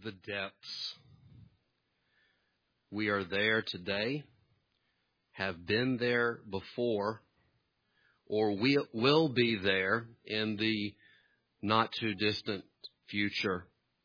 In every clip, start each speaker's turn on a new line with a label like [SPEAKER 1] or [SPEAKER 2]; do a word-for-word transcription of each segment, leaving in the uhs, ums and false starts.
[SPEAKER 1] the depths. We are there today, have been there before, or we will be there in the not too distant future.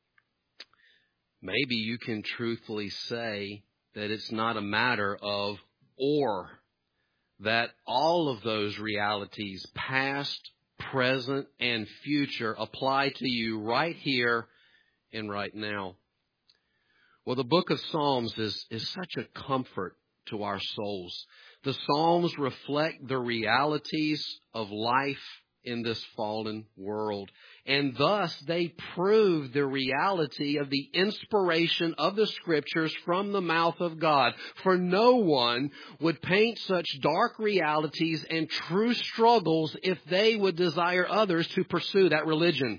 [SPEAKER 1] Maybe you can truthfully say that it's not a matter of or, that all of those realities, past, present, and future, apply to you right here and right now. Well, the book of Psalms is, is such a comfort to our souls. The Psalms reflect the realities of life in this fallen world. And thus they prove the reality of the inspiration of the Scriptures from the mouth of God. For no one would paint such dark realities and true struggles if they would desire others to pursue that religion.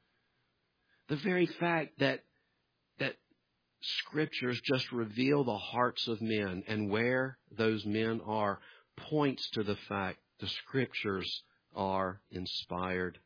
[SPEAKER 1] The very fact that that Scriptures just reveal the hearts of men and where those men are points to the fact the Scriptures are inspired.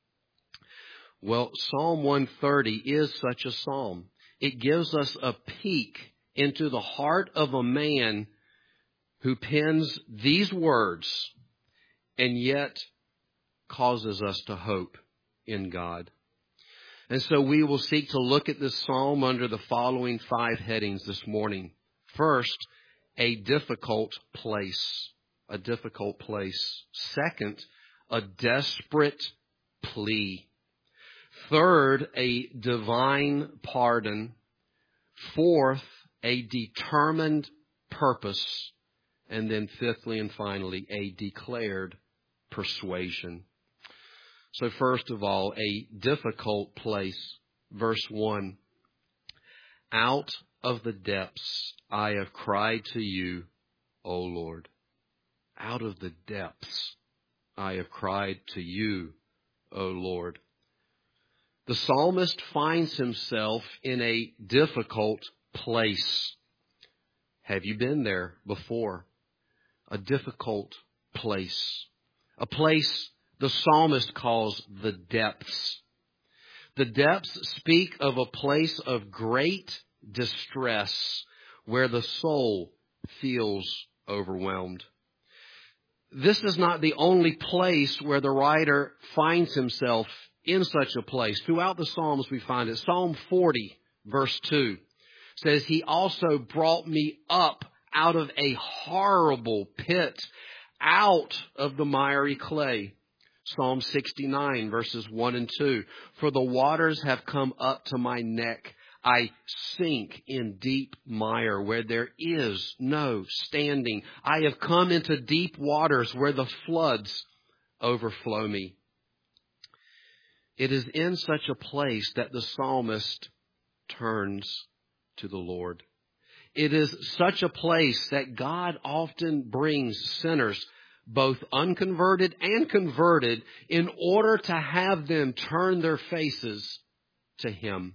[SPEAKER 1] Well, Psalm one thirty is such a psalm. It gives us a peek into the heart of a man who pens these words and yet causes us to hope in God. And so we will seek to look at this psalm under the following five headings this morning. First, a difficult place. A difficult place. Second, a desperate plea. Third, a divine pardon. Fourth, a determined purpose. And then fifthly and finally, a declared persuasion. So first of all, a difficult place. Verse one. Out of the depths I have cried to you, O Lord. Out of the depths I have cried to you, O Lord. The psalmist finds himself in a difficult place. Have you been there before? A difficult place. A place the psalmist calls the depths. The depths speak of a place of great distress where the soul feels overwhelmed. This is not the only place where the writer finds himself in such a place. Throughout the Psalms we find it. Psalm forty, verse two, says, He also brought me up out of a horrible pit, out of the miry clay. Psalm sixty-nine, verses one and two, For the waters have come up to my neck. I sink in deep mire where there is no standing. I have come into deep waters where the floods overflow me. It is in such a place that the psalmist turns to the Lord. It is such a place that God often brings sinners, both unconverted and converted, in order to have them turn their faces to Him.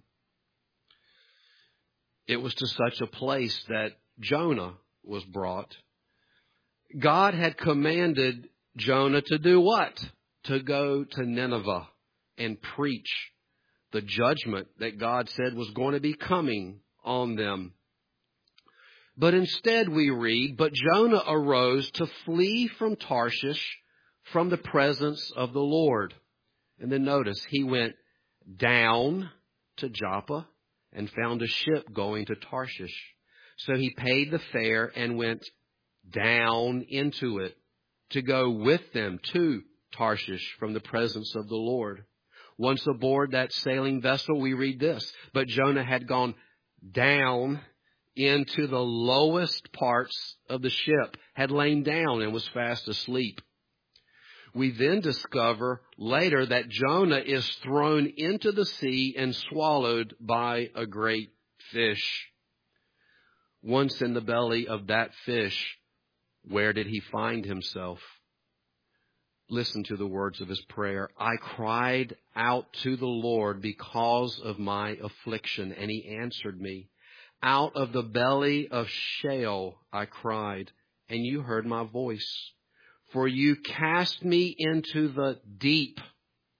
[SPEAKER 1] It was to such a place that Jonah was brought. God had commanded Jonah to do what? To go to Nineveh and preach the judgment that God said was going to be coming on them. But instead we read, But Jonah arose to flee from Tarshish from the presence of the Lord. And then notice, he went down to Joppa and found a ship going to Tarshish. So he paid the fare and went down into it to go with them to Tarshish from the presence of the Lord. Once aboard that sailing vessel, we read this, But Jonah had gone down into the lowest parts of the ship, had lain down and was fast asleep. We then discover later that Jonah is thrown into the sea and swallowed by a great fish. Once in the belly of that fish, where did he find himself? Listen to the words of his prayer. I cried out to the Lord because of my affliction, and He answered me. Out of the belly of Sheol I cried, and you heard my voice. For you cast me into the deep,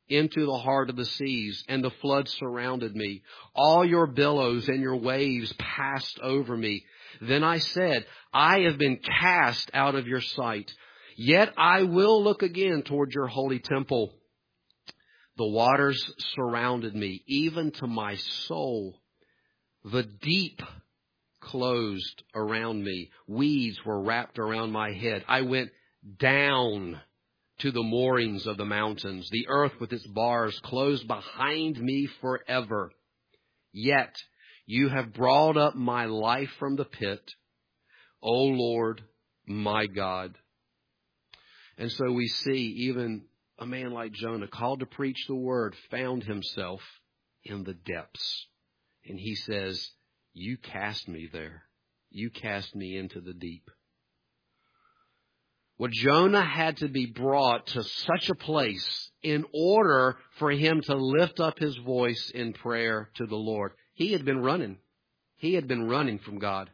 [SPEAKER 1] into the heart of the seas, and the flood surrounded me. All your billows and your waves passed over me. Then I said, I have been cast out of your sight. Yet I will look again toward your holy temple. The waters surrounded me, even to my soul. The deep closed around me. Weeds were wrapped around my head. I went down to the moorings of the mountains. The earth with its bars closed behind me forever. Yet you have brought up my life from the pit, O Lord, my God. And so we see even a man like Jonah, called to preach the word, found himself in the depths. And he says, you cast me there. You cast me into the deep. Well, Jonah had to be brought to such a place in order for him to lift up his voice in prayer to the Lord. He had been running. He had been running from God.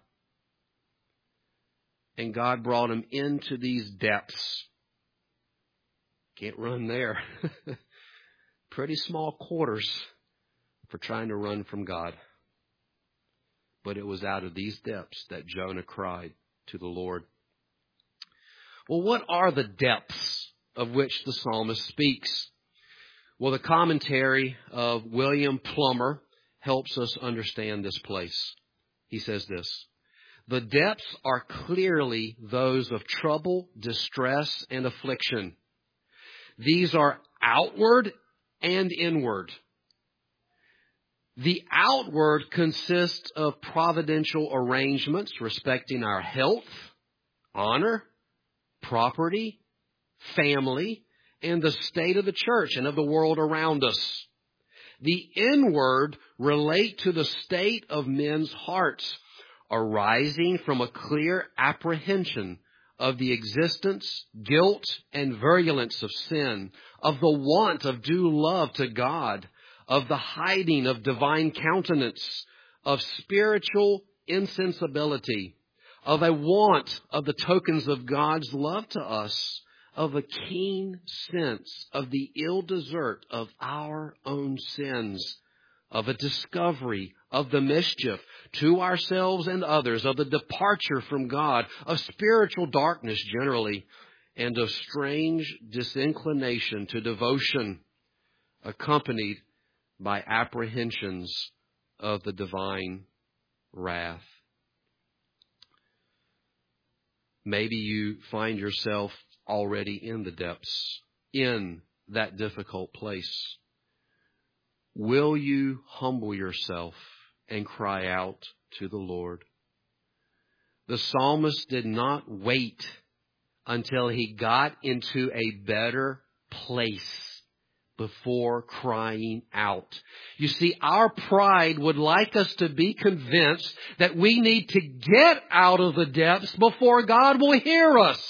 [SPEAKER 1] And God brought him into these depths. Can't run there. Pretty small quarters for trying to run from God. But it was out of these depths that Jonah cried to the Lord. Well, what are the depths of which the psalmist speaks? Well, the commentary of William Plummer helps us understand this place. He says this: the depths are clearly those of trouble, distress, and affliction. These are outward and inward. The outward consists of providential arrangements respecting our health, honor, property, family, and the state of the church and of the world around us. The inward relate to the state of men's hearts, arising from a clear apprehension of the existence, guilt, and virulence of sin, of the want of due love to God, of the hiding of divine countenance, of spiritual insensibility, of a want of the tokens of God's love to us, of a keen sense of the ill desert of our own sins, of a discovery of the mischief to ourselves and others, of the departure from God, of spiritual darkness generally, and of strange disinclination to devotion, accompanied by apprehensions of the divine wrath. Maybe you find yourself already in the depths, in that difficult place. Will you humble yourself and cry out to the Lord? The psalmist did not wait until he got into a better place before crying out. You see, our pride would like us to be convinced that we need to get out of the depths before God will hear us.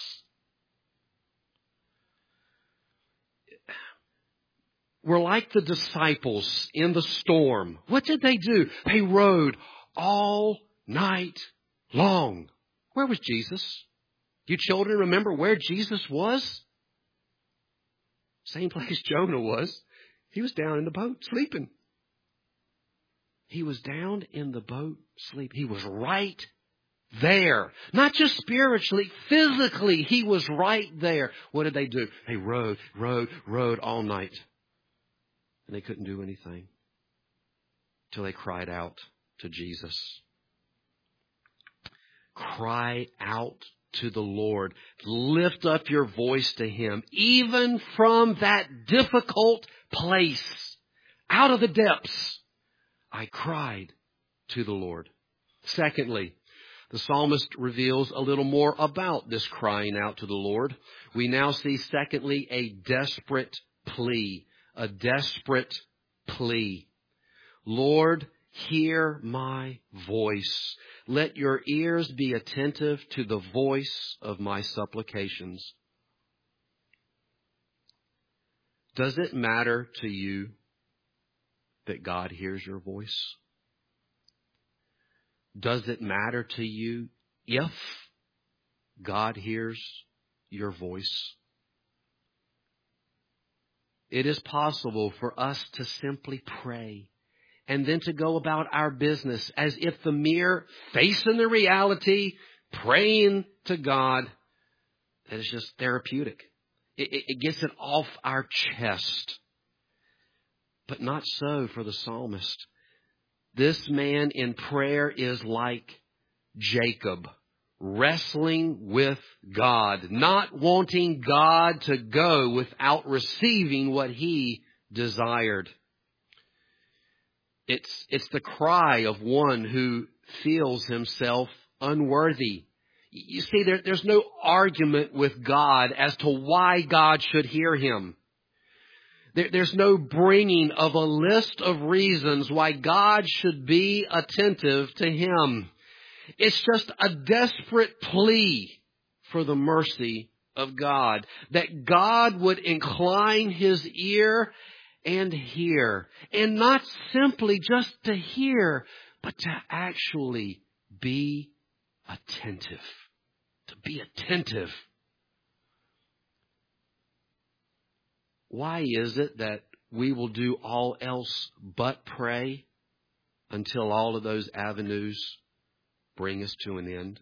[SPEAKER 1] We're like the disciples in the storm. What did they do? They rowed all night long. Where was Jesus? You children remember where Jesus was? Same place Jonah was. He was down in the boat sleeping. He was down in the boat sleeping. He was right there. Not just spiritually, physically, he was right there. What did they do? They rowed, rowed, rowed all night. And they couldn't do anything till they cried out to Jesus. Cry out to the Lord. Lift up your voice to Him, even from that difficult place, out of the depths. I cried to the Lord. Secondly, the psalmist reveals a little more about this crying out to the Lord. We now see, secondly, a desperate plea. A desperate plea. Lord, hear my voice. Let your ears be attentive to the voice of my supplications. Does it matter to you that God hears your voice? Does it matter to you if God hears your voice? it is possible for us to simply pray and then to go about our business as if the mere facing the reality, praying to God, that is just therapeutic. It, it, it gets it off our chest. But not so for the psalmist. This man in prayer is like Jacob, wrestling with God, not wanting God to go without receiving what he desired. It's, it's the cry of one who feels himself unworthy. You see, there, there's no argument with God as to why God should hear him. There, there's no bringing of a list of reasons why God should be attentive to him. It's just a desperate plea for the mercy of God, that God would incline his ear and hear, and not simply just to hear, but to actually be attentive. To be attentive. Why is it that we will do all else but pray until all of those avenues bring us to an end?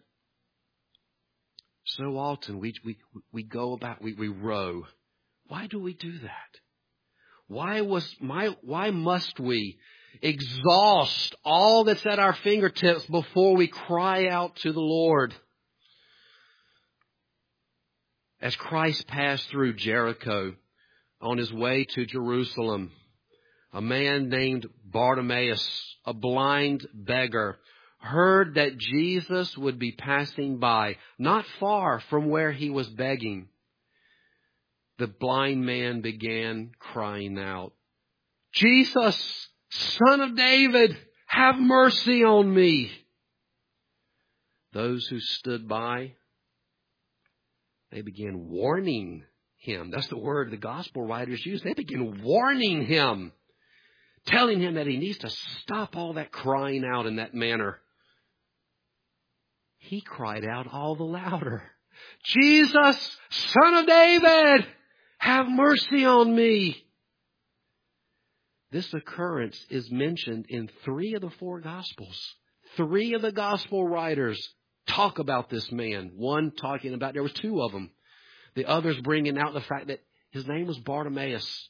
[SPEAKER 1] So often we we we go about we, we row. Why do we do that? Why was my why must we exhaust all that's at our fingertips before we cry out to the Lord? As Christ passed through Jericho on his way to Jerusalem, a man named Bartimaeus, a blind beggar, heard that Jesus would be passing by, not far from where he was begging. The blind man began crying out, "Jesus, Son of David, have mercy on me." Those who stood by, they began warning him. That's the word the gospel writers use. They began warning him, telling him that he needs to stop all that crying out in that manner. He cried out all the louder, "Jesus, Son of David, have mercy on me." This occurrence is mentioned in three of the four Gospels. Three of the Gospel writers talk about this man. One talking about, there was two of them. The others bringing out the fact that his name was Bartimaeus.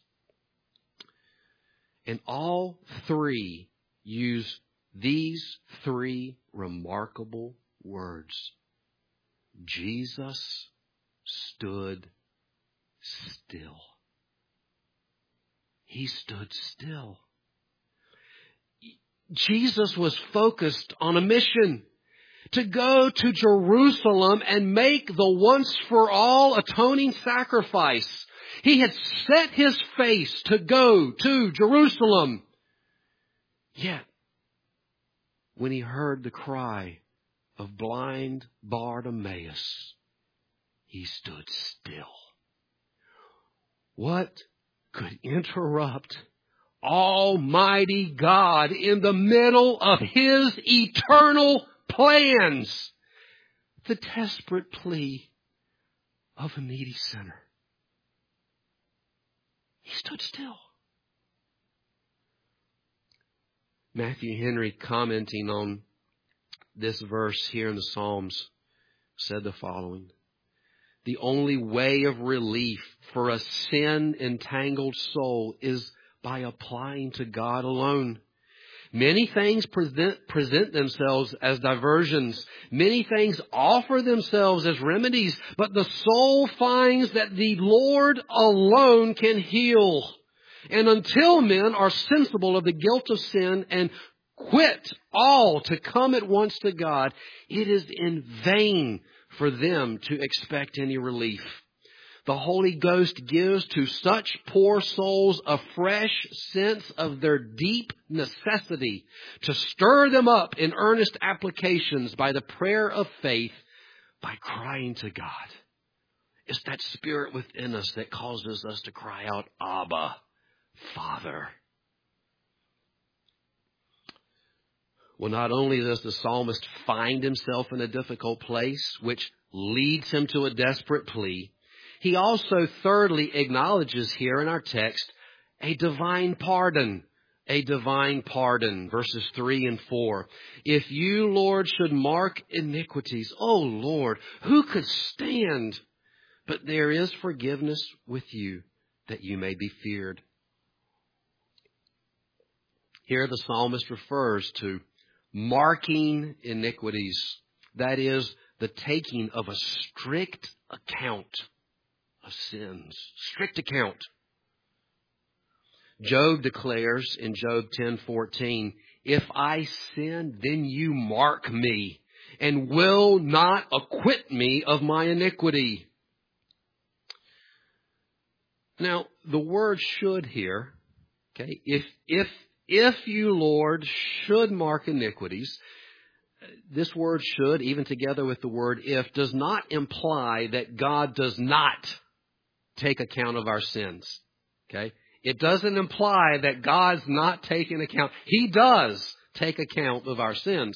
[SPEAKER 1] And all three use these three remarkable words. Jesus stood still. He stood still. Jesus was focused on a mission to go to Jerusalem and make the once for all atoning sacrifice. He had set his face to go to Jerusalem. Yet, when he heard the cry of blind Bartimaeus, he stood still. What could interrupt Almighty God in the middle of his eternal plans? The desperate plea of a needy sinner. He stood still. Matthew Henry, commenting on this verse here in the Psalms, said the following: "The only way of relief for a sin-entangled soul is by applying to God alone. Many things present, present themselves as diversions. Many things offer themselves as remedies, but the soul finds that the Lord alone can heal. And until men are sensible of the guilt of sin and quit all to come at once to God, it is in vain for them to expect any relief. The Holy Ghost gives to such poor souls a fresh sense of their deep necessity to stir them up in earnest applications by the prayer of faith, by crying to God. It's that spirit within us that causes us to cry out, Abba, Father. Well, not only does the psalmist find himself in a difficult place, which leads him to a desperate plea, he also thirdly acknowledges here in our text a divine pardon. A divine pardon. Verses three and four. If you, Lord, should mark iniquities, O Lord, who could stand? But there is forgiveness with you, that you may be feared. Here the psalmist refers to marking iniquities. That is, the taking of a strict account of sins. Strict account. Job declares in Job ten fourteen, if I sin, then you mark me, and will not acquit me of my iniquity. Now, the word should here, okay, if, if, if you, Lord, should mark iniquities, this word should, even together with the word if, does not imply that God does not take account of our sins. Okay? It doesn't imply that God's not taking account. He does take account of our sins.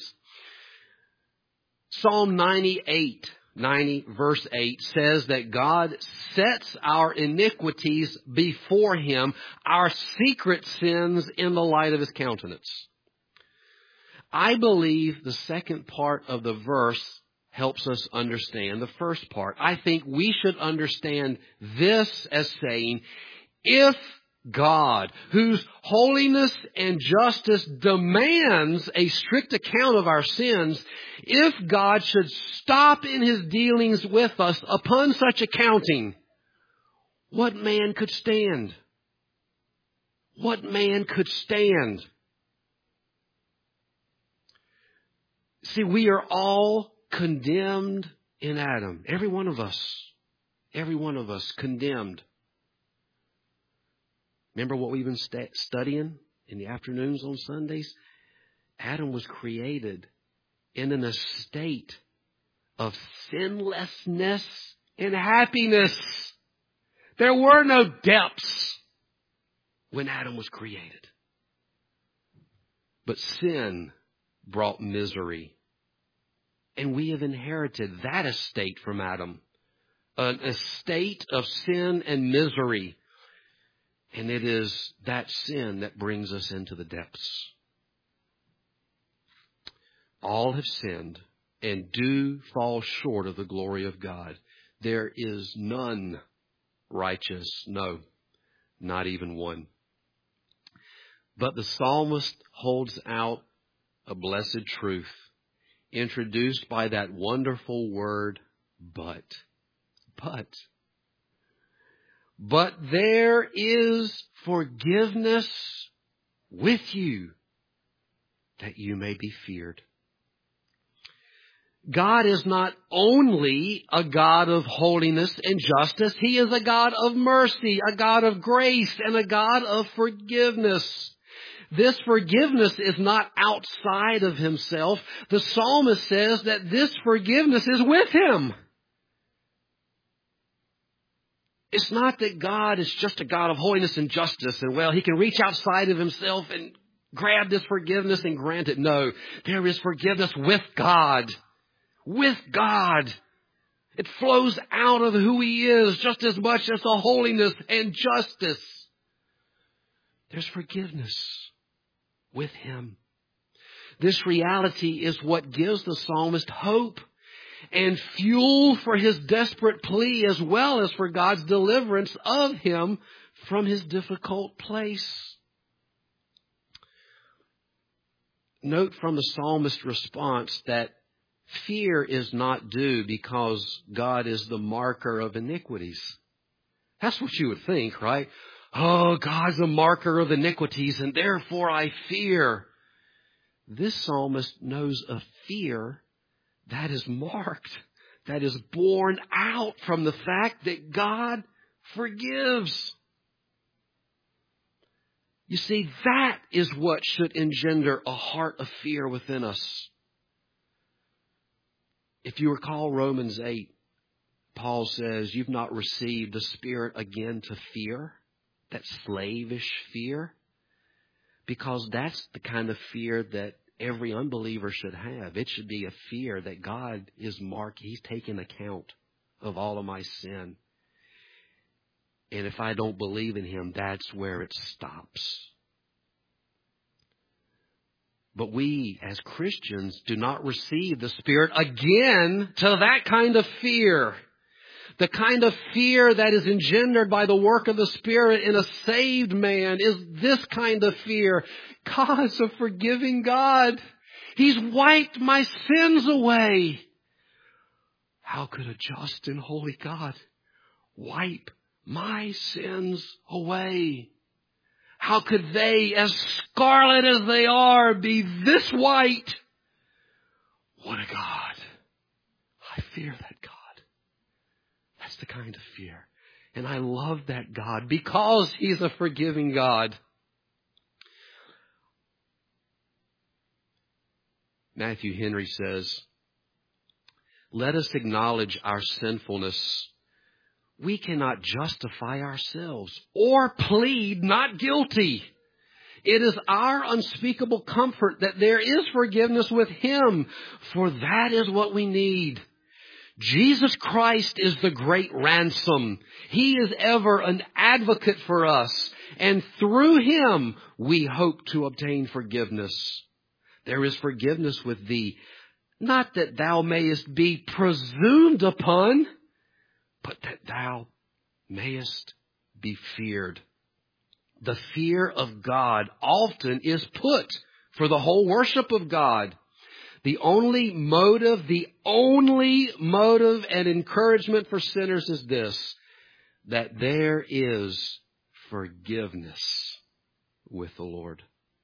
[SPEAKER 1] Psalm ninety-eight, ninety verse eight says that God sets our iniquities before Him, our secret sins in the light of His countenance. I believe the second part of the verse helps us understand the first part. I think we should understand this as saying, if God, whose holiness and justice demands a strict account of our sins, if God should stop in His dealings with us upon such accounting, what man could stand? What man could stand? See, we are all condemned in Adam. Every one of us. Every one of us condemned. Remember what we've been st- studying in the afternoons on Sundays? Adam was created in an estate of sinlessness and happiness. There were no depths when Adam was created. But sin brought misery. And we have inherited that estate from Adam. An estate of sin and misery. And it is that sin that brings us into the depths. All have sinned and do fall short of the glory of God. There is none righteous. No, not even one. But the psalmist holds out a blessed truth introduced by that wonderful word, but. But. But there is forgiveness with you, that you may be feared. God is not only a God of holiness and justice. He is a God of mercy, a God of grace, and a God of forgiveness. This forgiveness is not outside of Himself. The psalmist says that this forgiveness is with Him. It's not that God is just a God of holiness and justice and, well, He can reach outside of Himself and grab this forgiveness and grant it. No, there is forgiveness with God. With God. It flows out of who He is just as much as the holiness and justice. There's forgiveness with Him. This reality is what gives the psalmist hope and fuel for his desperate plea, as well as for God's deliverance of him from his difficult place. Note from the psalmist's response that fear is not due because God is the marker of iniquities. That's what you would think, right? Oh, God's the marker of iniquities, and therefore I fear. This psalmist knows a fear that is marked, that is born out from the fact that God forgives. You see, that is what should engender a heart of fear within us. If you recall Romans eight, Paul says, you've not received the Spirit again to fear, that slavish fear, because that's the kind of fear that every unbeliever should have. It should be a fear that God is marked. He's taking account of all of my sin. And if I don't believe in Him, that's where it stops. But we, as Christians, do not receive the Spirit again to that kind of fear. The kind of fear that is engendered by the work of the Spirit in a saved man is this kind of fear. God's a forgiving God. He's wiped my sins away. How could a just and holy God wipe my sins away? How could they, as scarlet as they are, be this white? What a God. I fear that God. That's the kind of fear. And I love that God because He's a forgiving God. Matthew Henry says, let us acknowledge our sinfulness. We cannot justify ourselves or plead not guilty. It is our unspeakable comfort that there is forgiveness with Him, for that is what we need. Jesus Christ is the great ransom. He is ever an advocate for us, and through Him we hope to obtain forgiveness. There is forgiveness with thee, not that thou mayest be presumed upon, but that thou mayest be feared. The fear of God often is put for the whole worship of God. The only motive, the only motive and encouragement for sinners is this, that there is forgiveness with the Lord.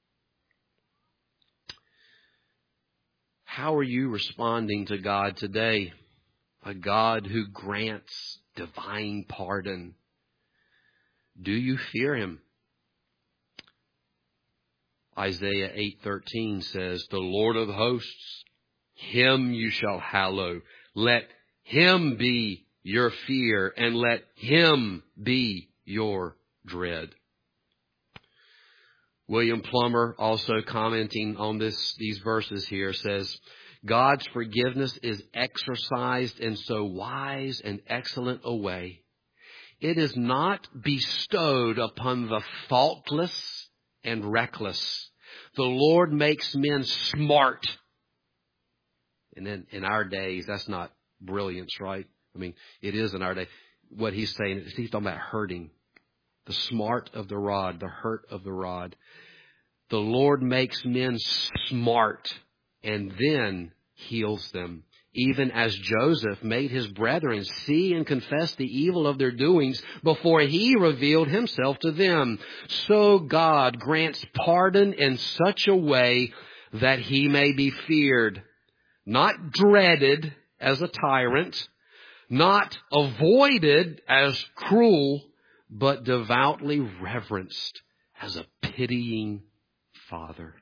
[SPEAKER 1] How are you responding to God today? A God who grants divine pardon. Do you fear Him? Isaiah eight thirteen says, the Lord of hosts, Him you shall hallow. Let Him be your fear, and let Him be your dread. William Plummer, also commenting on this, these verses here, says, God's forgiveness is exercised in so wise and excellent a way. It is not bestowed upon the faultless and reckless. The Lord makes men smart. And then in our days, that's not brilliance, right? I mean, it is in our day. What he's saying is he's talking about hurting. The smart of the rod, the hurt of the rod. The Lord makes men smart and then heals them. Even as Joseph made his brethren see and confess the evil of their doings before he revealed himself to them. So God grants pardon in such a way that he may be feared, not dreaded as a tyrant, not avoided as cruel, but devoutly reverenced as a pitying Father.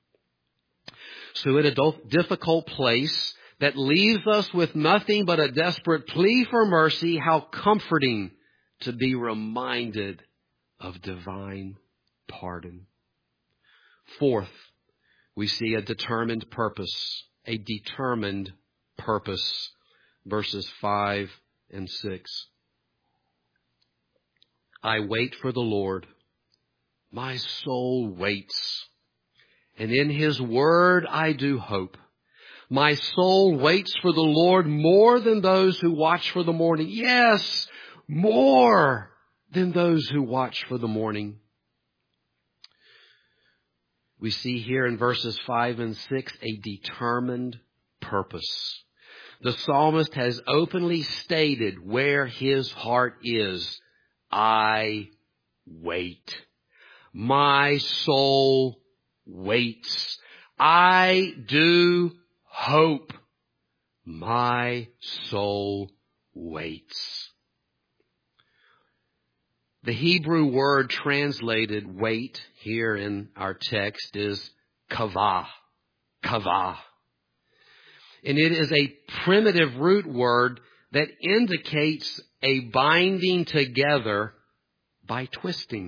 [SPEAKER 1] So in a difficult place that leaves us with nothing but a desperate plea for mercy, how comforting to be reminded of divine pardon. Fourth, we see a determined purpose, a determined purpose, verses five and six. I wait for the Lord. My soul waits, and in His word I do hope. My soul waits for the Lord more than those who watch for the morning. Yes, more than those who watch for the morning. We see here in verses five and six a determined purpose. The psalmist has openly stated where his heart is. I wait. My soul waits. I do hope. My soul waits. The Hebrew word translated wait here in our text is kavah. Kavah. And it is a primitive root word that indicates a binding together by twisting.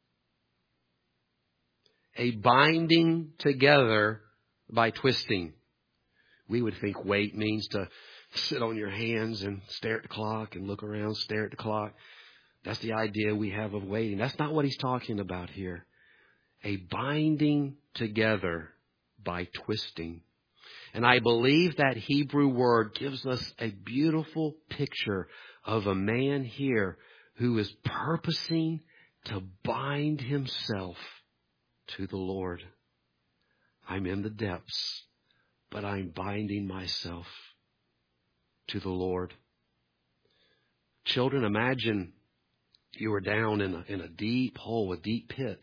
[SPEAKER 1] A binding together by twisting. We would think wait means to sit on your hands and stare at the clock and look around, stare at the clock. That's the idea we have of waiting. That's not what he's talking about here. A binding together by twisting. And I believe that Hebrew word gives us a beautiful picture of a man here who is purposing to bind himself to the Lord. I'm in the depths, but I'm binding myself to the Lord. Children, imagine you were down in a, in a deep hole, a deep pit.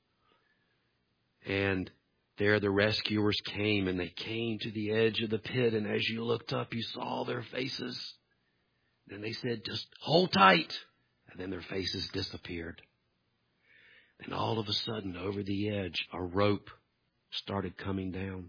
[SPEAKER 1] And there the rescuers came, and they came to the edge of the pit. And as you looked up, you saw their faces. Then they said, just hold tight. And then their faces disappeared. Then all of a sudden, over the edge, a rope started coming down.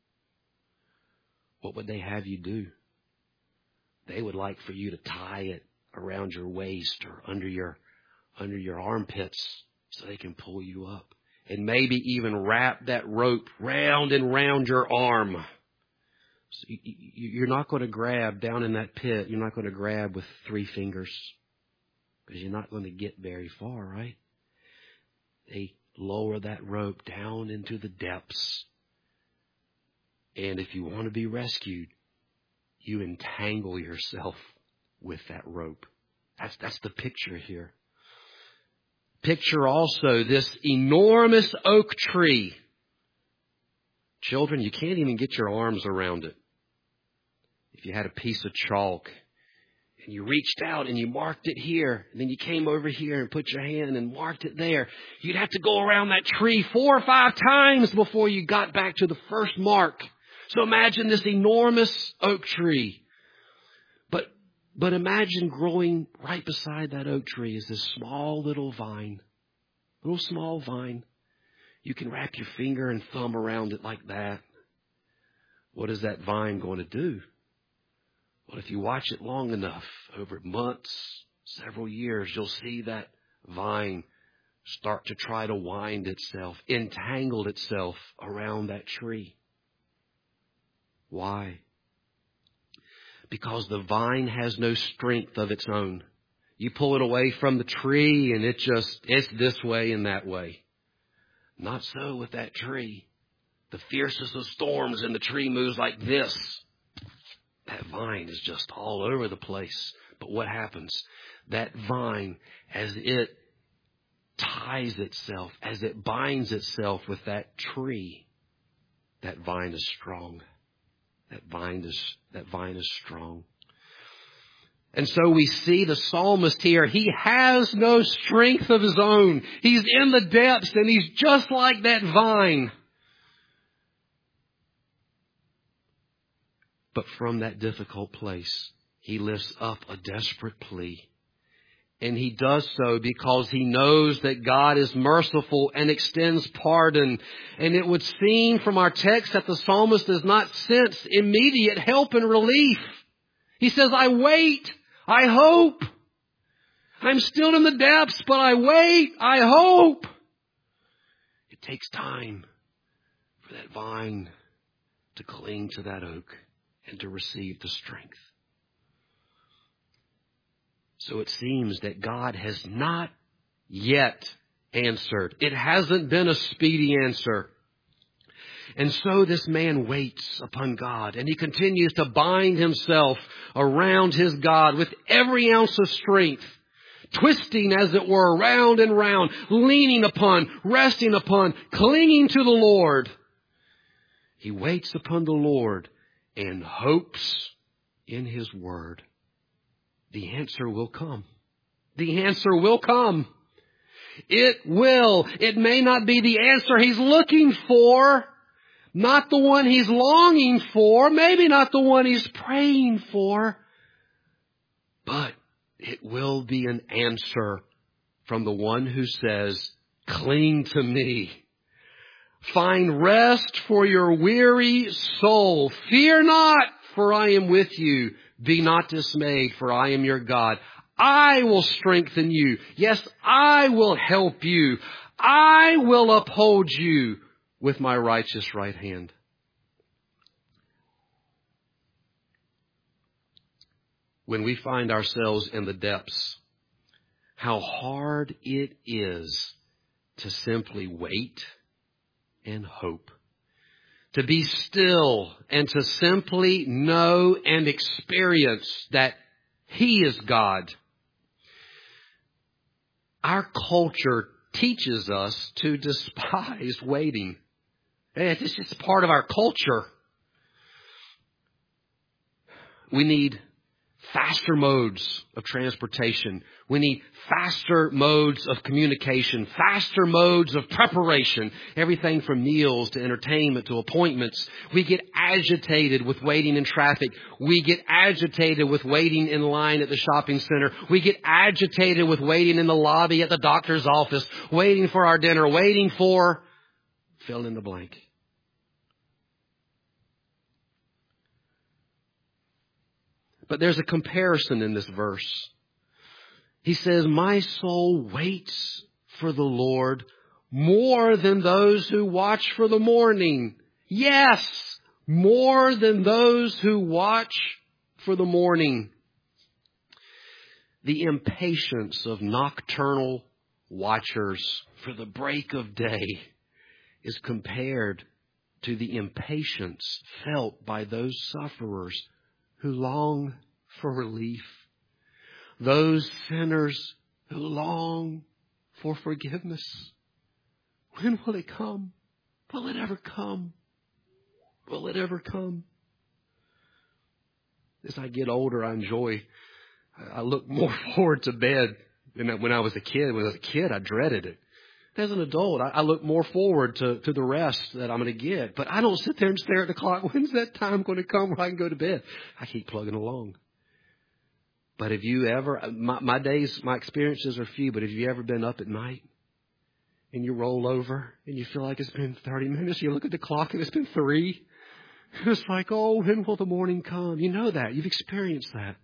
[SPEAKER 1] What would they have you do? They would like for you to tie it around your waist or under your under your armpits so they can pull you up. And maybe even wrap that rope round and round your arm. So you're not going to grab down in that pit. You're not going to grab with three fingers because you're not going to get very far, right? They lower that rope down into the depths. And if you want to be rescued, you entangle yourself with that rope. That's, that's the picture here. Picture also this enormous oak tree. Children, you can't even get your arms around it. If you had a piece of chalk and you reached out and you marked it here, and then you came over here and put your hand and marked it there, you'd have to go around that tree four or five times before you got back to the first mark. So imagine this enormous oak tree. But But imagine growing right beside that oak tree is this small little vine, little small vine. You can wrap your finger and thumb around it like that. What is that vine going to do? Well, if you watch it long enough, over months, several years, you'll see that vine start to try to wind itself, entangle itself around that tree. Why? Because the vine has no strength of its own. You pull it away from the tree and it just, it's this way and that way. Not so with that tree. The fiercest of storms and the tree moves like this. That vine is just all over the place. But what happens? That vine, as it ties itself, as it binds itself with that tree, that vine is strong. That vine is, that vine is strong. And so we see the psalmist here. He has no strength of his own. He's in the depths and he's just like that vine. But from that difficult place, he lifts up a desperate plea. And he does so because he knows that God is merciful and extends pardon. And it would seem from our text that the psalmist does not sense immediate help and relief. He says, I wait, I hope. I'm still in the depths, but I wait, I hope. It takes time for that vine to cling to that oak and to receive the strength. So it seems that God has not yet answered. It hasn't been a speedy answer. And so this man waits upon God, and he continues to bind himself around his God with every ounce of strength, twisting, as it were, round and round, leaning upon, resting upon, clinging to the Lord. He waits upon the Lord and hopes in his word. The answer will come. The answer will come. It will. It may not be the answer he's looking for, not the one he's longing for, maybe not the one he's praying for, but it will be an answer from the one who says, cling to me. Find rest for your weary soul. Fear not, for I am with you. Be not dismayed, for I am your God. I will strengthen you. Yes, I will help you. I will uphold you with my righteous right hand. When we find ourselves in the depths, how hard it is to simply wait and hope. To be still and to simply know and experience that He is God. Our culture teaches us to despise waiting. It's just part of our culture. We need faster modes of transportation. We need faster modes of communication, faster modes of preparation, everything from meals to entertainment to appointments. We get agitated with waiting in traffic. We get agitated with waiting in line at the shopping center. We get agitated with waiting in the lobby at the doctor's office, waiting for our dinner, waiting for fill in the blank. But there's a comparison in this verse. He says, my soul waits for the Lord more than those who watch for the morning. Yes, more than those who watch for the morning. The impatience of nocturnal watchers for the break of day is compared to the impatience felt by those sufferers who long for relief. Those sinners who long for forgiveness. When will it come? Will it ever come? Will it ever come? As I get older, I enjoy, I look more forward to bed than when I was a kid. When I was a kid, I dreaded it. As an adult, I look more forward to, to the rest that I'm going to get. But I don't sit there and stare at the clock. When's that time going to come where I can go to bed? I keep plugging along. But have you ever, my, my days, my experiences are few, but have you ever been up at night and you roll over and you feel like it's been thirty minutes? You look at the clock and it's been three. It's like, oh, when will the morning come? You know that. You've experienced that.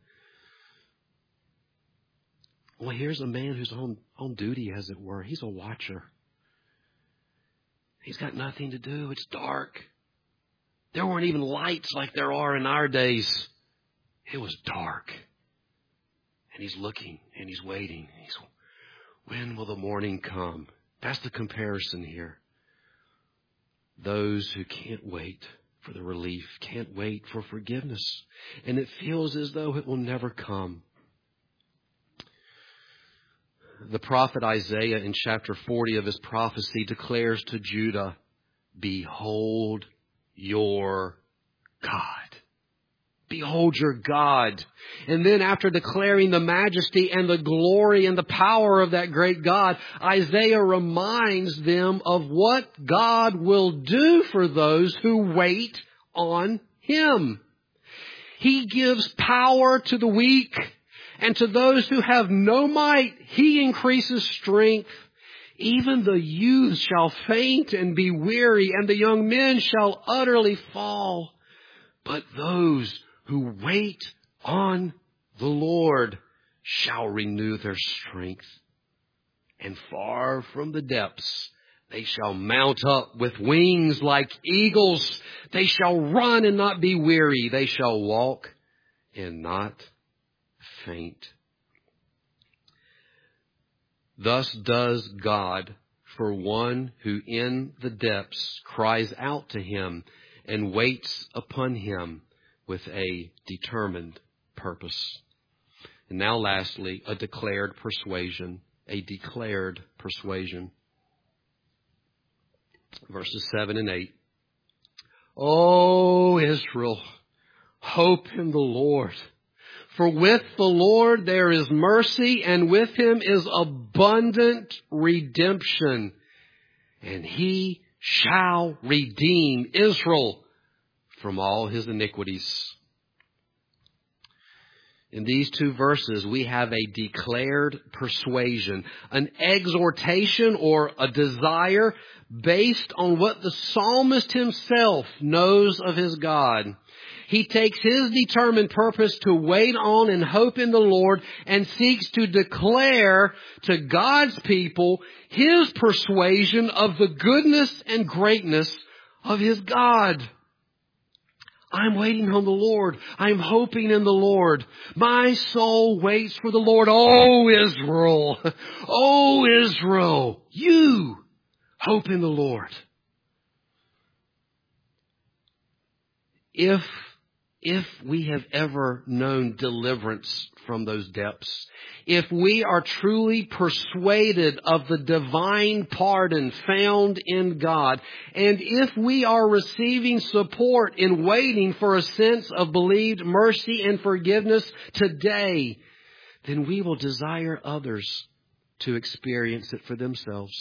[SPEAKER 1] Well, here's a man who's on, on duty, as it were. He's a watcher. He's got nothing to do. It's dark. There weren't even lights like there are in our days. It was dark. And he's looking and he's waiting. He's, when will the morning come? That's the comparison here. Those who can't wait for the relief, can't wait for forgiveness. And it feels as though it will never come. The prophet Isaiah in chapter forty of his prophecy declares to Judah, behold your God. Behold your God. And then after declaring the majesty and the glory and the power of that great God, Isaiah reminds them of what God will do for those who wait on Him. He gives power to the weak. And to those who have no might, He increases strength. Even the youth shall faint and be weary, and the young men shall utterly fall. But those who wait on the Lord shall renew their strength. And far from the depths, they shall mount up with wings like eagles. They shall run and not be weary. They shall walk and not faint. Thus does God for one who in the depths cries out to Him and waits upon Him with a determined purpose. And now lastly, a declared persuasion, a declared persuasion. Verses seven and eight. O Israel, hope in the Lord. For with the Lord there is mercy, and with Him is abundant redemption. And He shall redeem Israel from all his iniquities. In these two verses, we have a declared persuasion, an exhortation or a desire based on what the psalmist himself knows of his God. He takes his determined purpose to wait on and hope in the Lord and seeks to declare to God's people His persuasion of the goodness and greatness of His God. I'm waiting on the Lord. I'm hoping in the Lord. My soul waits for the Lord. Oh, Israel. Oh, Israel. You hope in the Lord. If, if we have ever known deliverance from those depths, if we are truly persuaded of the divine pardon found in God, and if we are receiving support in waiting for a sense of believed mercy and forgiveness today, then we will desire others to experience it for themselves.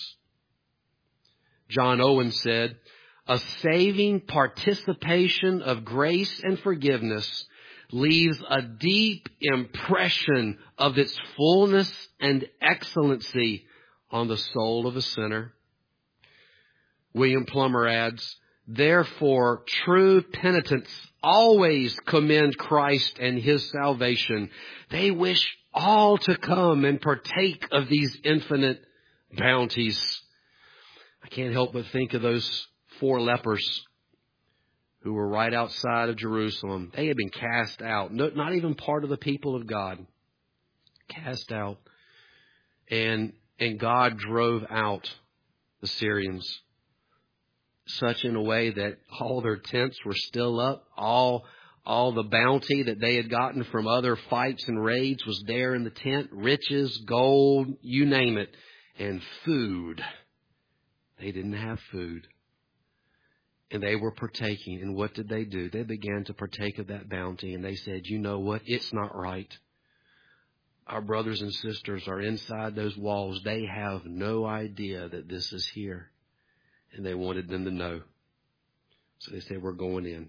[SPEAKER 1] John Owen said, "A saving participation of grace and forgiveness leaves a deep impression of its fullness and excellency on the soul of a sinner." William Plummer adds, "Therefore, true penitents always commend Christ and His salvation. They wish all to come and partake of these infinite bounties." I can't help but think of those four lepers who were right outside of Jerusalem. They had been cast out, no, not even part of the people of God. Cast out. And, and God drove out the Syrians, such in a way that all their tents were still up. All, all the bounty that they had gotten from other fights and raids was there in the tent. Riches, gold, you name it. And food. They didn't have food. And they were partaking. And what did they do? They began to partake of that bounty. And they said, you know what? It's not right. Our brothers and sisters are inside those walls. They have no idea that this is here. And they wanted them to know. So they said, we're going in.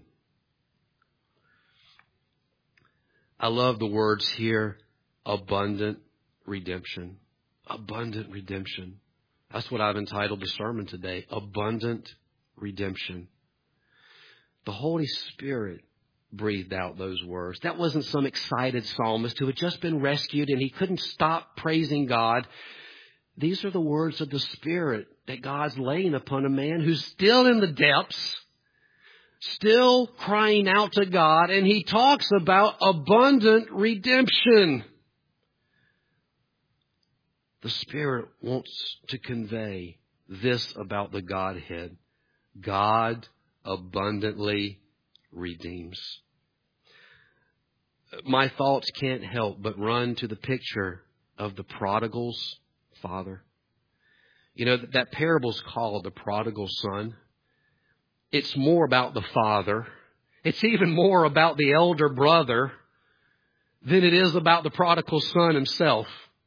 [SPEAKER 1] I love the words here, abundant redemption. Abundant redemption. That's what I've entitled the sermon today, abundant redemption. The Holy Spirit breathed out those words. That wasn't some excited psalmist who had just been rescued and he couldn't stop praising God. These are the words of the Spirit that God's laying upon a man who's still in the depths, still crying out to God, and he talks about abundant redemption. The Spirit wants to convey this about the Godhead. God abundantly redeems. My thoughts can't help but run to the picture of the prodigal's father. You know, that parable's called the prodigal son. It's more about the father. It's even more about the elder brother than it is about the prodigal son himself.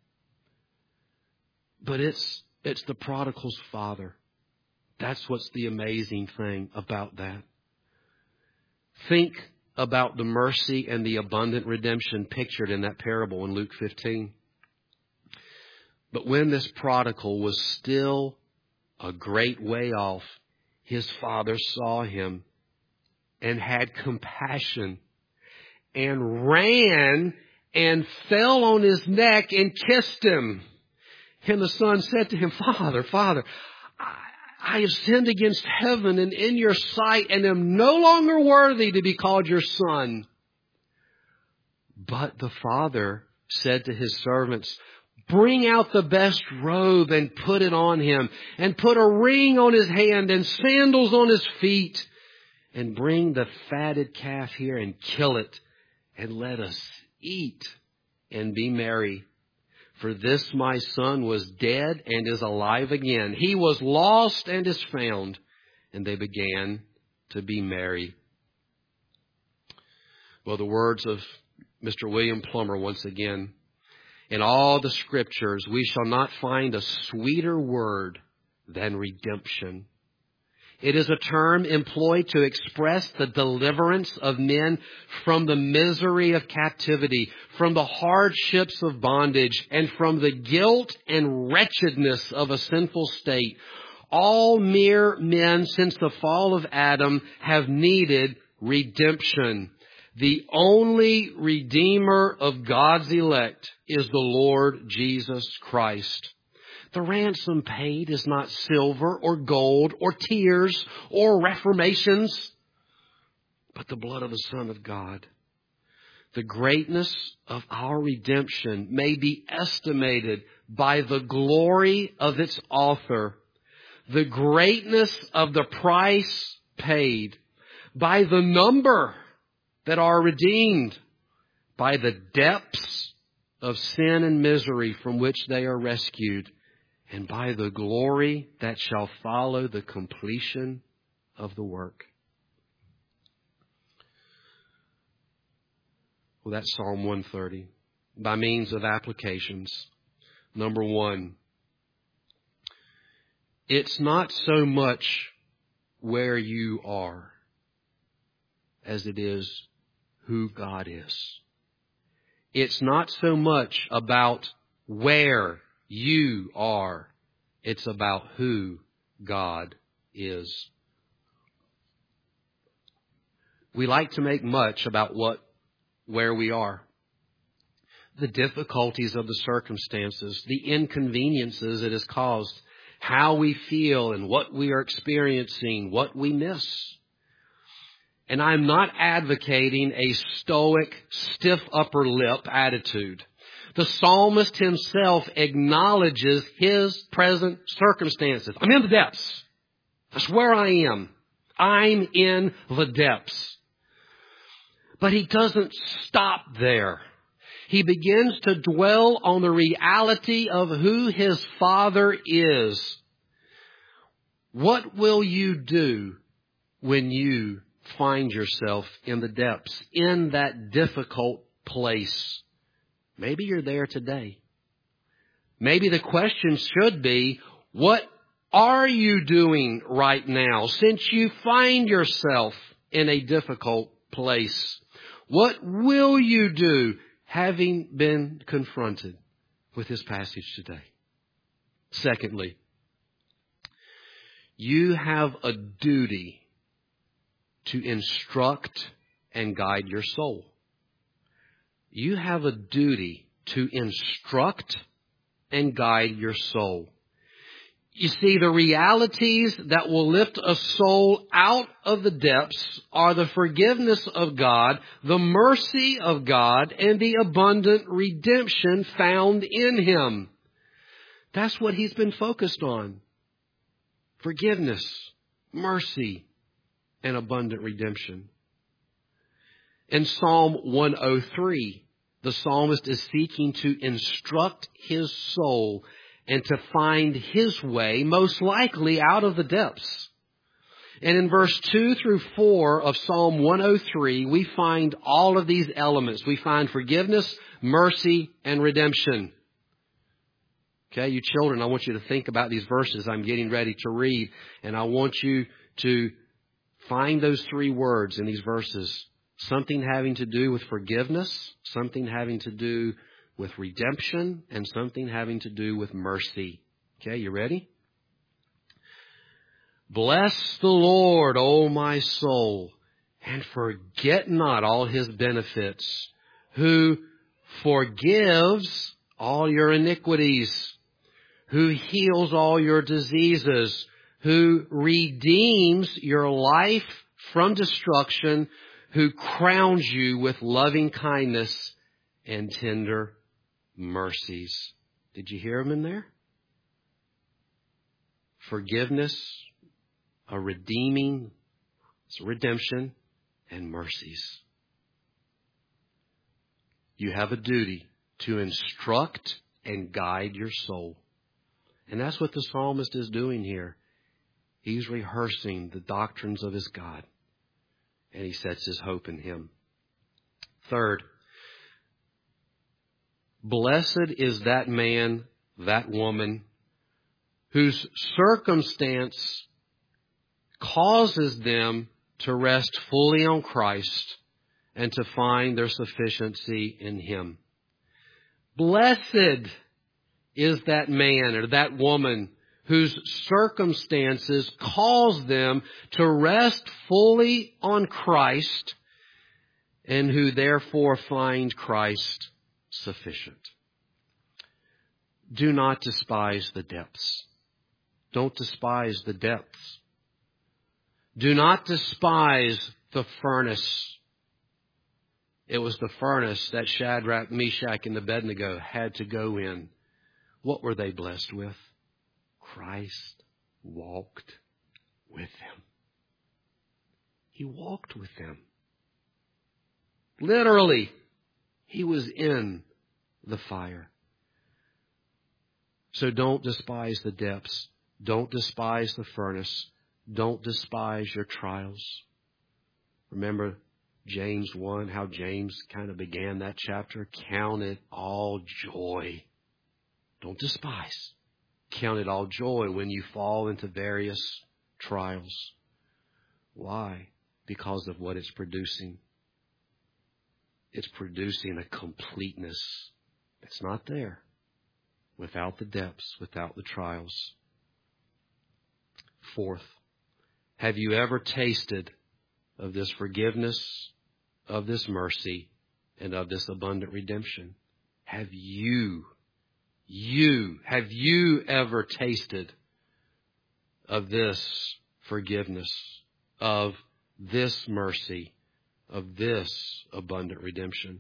[SPEAKER 1] But it's, it's the prodigal's father. That's what's the amazing thing about that. Think about the mercy and the abundant redemption pictured in that parable in Luke fifteen. But when this prodigal was still a great way off, his father saw him and had compassion and ran and fell on his neck and kissed him. And the son said to him, Father, Father, I have sinned against heaven and in your sight and am no longer worthy to be called your son. But the father said to his servants, bring out the best robe and put it on him, and put a ring on his hand and sandals on his feet, and bring the fatted calf here and kill it, and let us eat and be merry. For this my son was dead and is alive again. He was lost and is found. And they began to be merry. Well, the words of Mister William Plummer once again. In all the scriptures, we shall not find a sweeter word than redemption. It is a term employed to express the deliverance of men from the misery of captivity, from the hardships of bondage, and from the guilt and wretchedness of a sinful state. All mere men since the fall of Adam have needed redemption. The only Redeemer of God's elect is the Lord Jesus Christ. The ransom paid is not silver or gold or tears or reformations, but but the blood of the Son of God. The greatness of our redemption may be estimated by the glory of its author, the greatness of the price paid, by the number that are redeemed, by the depths of sin and misery from which they are rescued, and by the glory that shall follow the completion of the work. Well, that's Psalm one thirty. By means of applications. Number one, it's not so much where you are as it is who God is. It's not so much about where you are. It's about who God is. We like to make much about what, where we are. The difficulties of the circumstances, the inconveniences it has caused, how we feel and what we are experiencing, what we miss. And I'm not advocating a stoic, stiff upper lip attitude. The psalmist himself acknowledges his present circumstances. I'm in the depths. That's where I am. I'm in the depths. But he doesn't stop there. He begins to dwell on the reality of who his Father is. What will you do when you find yourself in the depths, in that difficult place? Maybe you're there today. Maybe the question should be, what are you doing right now since you find yourself in a difficult place? What will you do having been confronted with this passage today? Secondly, you have a duty to instruct and guide your soul. You have a duty to instruct and guide your soul. You see, the realities that will lift a soul out of the depths are the forgiveness of God, the mercy of God, and the abundant redemption found in Him. That's what He's been focused on. Forgiveness, mercy, and abundant redemption. In Psalm one oh three, the psalmist is seeking to instruct his soul and to find his way, most likely out of the depths. And in verse two through four of Psalm one oh three, we find all of these elements. We find forgiveness, mercy, and redemption. Okay, you children, I want you to think about these verses I'm getting ready to read. And I want you to find those three words in these verses. Something having to do with forgiveness, something having to do with redemption, and something having to do with mercy. Okay, you ready? Bless the Lord, O my soul, and forget not all His benefits, who forgives all your iniquities, who heals all your diseases, who redeems your life from destruction, who crowns you with loving kindness and tender mercies. Did you hear him in there? Forgiveness, a redeeming, redemption, and mercies. You have a duty to instruct and guide your soul. And that's what the psalmist is doing here. He's rehearsing the doctrines of his God. And he sets his hope in Him. Third, blessed is that man, that woman, whose circumstance causes them to rest fully on Christ and to find their sufficiency in Him. Blessed is that man or that woman whose circumstances cause them to rest fully on Christ and who therefore find Christ sufficient. Do not despise the depths. Don't despise the depths. Do not despise the furnace. It was the furnace that Shadrach, Meshach, and Abednego had to go in. What were they blessed with? Christ walked with them. He walked with them. Literally, He was in the fire. So don't despise the depths. Don't despise the furnace. Don't despise your trials. Remember James one, how James kind of began that chapter. Count it all joy. Don't despise. Count it all joy when you fall into various trials. Why? Because of what it's producing. It's producing a completeness that's not there without the depths, without the trials. Fourth, have you ever tasted of this forgiveness, of this mercy, and of this abundant redemption? Have you, you, have you ever tasted of this forgiveness, of this mercy, of this abundant redemption?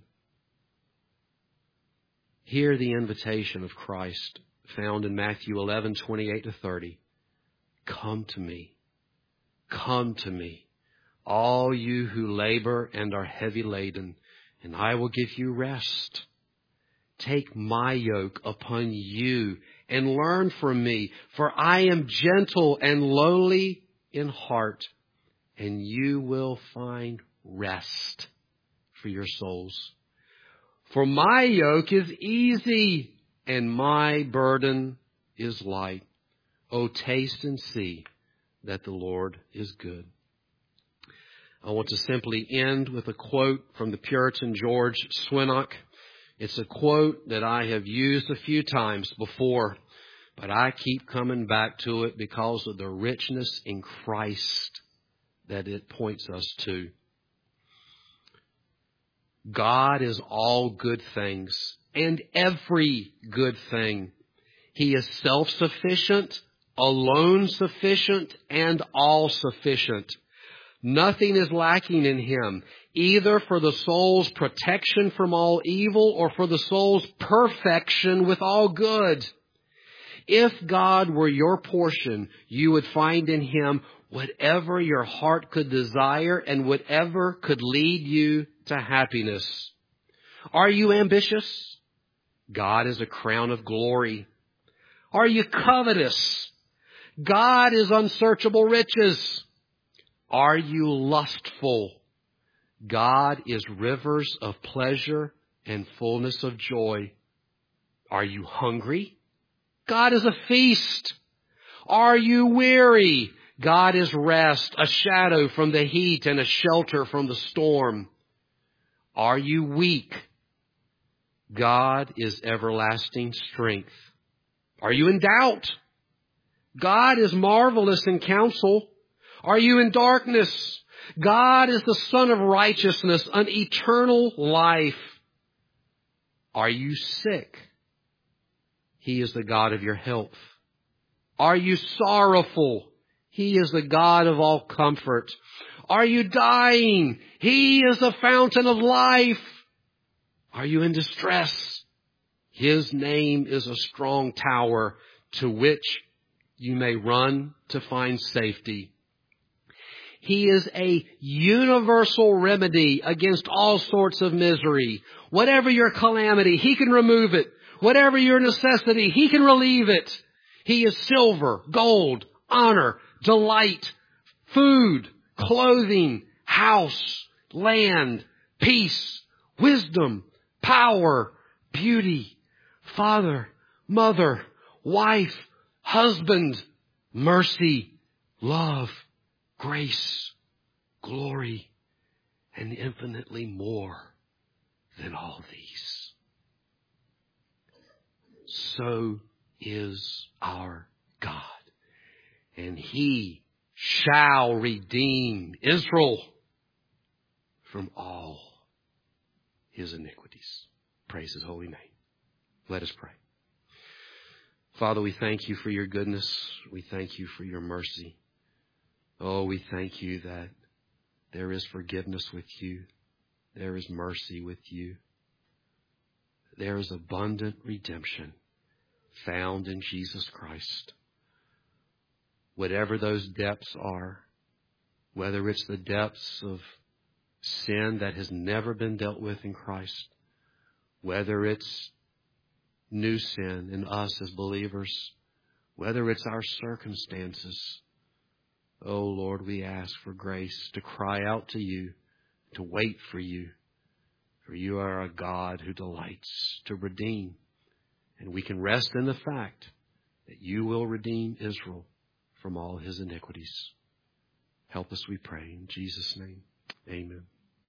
[SPEAKER 1] Hear the invitation of Christ found in Matthew eleven, twenty-eight to thirty. Come to me. Come to me, all you who labor and are heavy laden, and I will give you rest. Take my yoke upon you and learn from me, for I am gentle and lowly in heart, and you will find rest for your souls. For my yoke is easy and my burden is light. Oh, taste and see that the Lord is good. I want to simply end with a quote from the Puritan George Swinnock. It's a quote that I have used a few times before, but I keep coming back to it because of the richness in Christ that it points us to. God is all good things and every good thing. He is self-sufficient, alone sufficient, and all sufficient. Nothing is lacking in Him, either for the soul's protection from all evil or for the soul's perfection with all good. If God were your portion, you would find in Him whatever your heart could desire and whatever could lead you to happiness. Are you ambitious? God is a crown of glory. Are you covetous? God is unsearchable riches. Are you lustful? God is rivers of pleasure and fullness of joy. Are you hungry? God is a feast. Are you weary? God is rest, a shadow from the heat and a shelter from the storm. Are you weak? God is everlasting strength. Are you in doubt? God is marvelous in counsel. Are you in darkness? God is the Son of righteousness, an eternal life. Are you sick? He is the God of your health. Are you sorrowful? He is the God of all comfort. Are you dying? He is the fountain of life. Are you in distress? His name is a strong tower to which you may run to find safety. He is a universal remedy against all sorts of misery. Whatever your calamity, He can remove it. Whatever your necessity, He can relieve it. He is silver, gold, honor, delight, food, clothing, house, land, peace, wisdom, power, beauty, father, mother, wife, husband, mercy, love, grace, glory, and infinitely more than all these. So is our God, and He shall redeem Israel from all his iniquities. Praise His holy name. Let us pray. Father, we thank You for Your goodness. We thank You for Your mercy. Oh, we thank You that There is forgiveness with you. There is mercy with you. There is abundant redemption found in Jesus Christ. Whatever those depths are, whether it's the depths of sin that has never been dealt with in Christ, whether it's new sin in us as believers, whether it's our circumstances, oh Lord, we ask for grace to cry out to you, to wait for you, for you are a God who delights to redeem. And we can rest in the fact that you will redeem Israel from all his iniquities. Help us, we pray, in Jesus' name. Amen.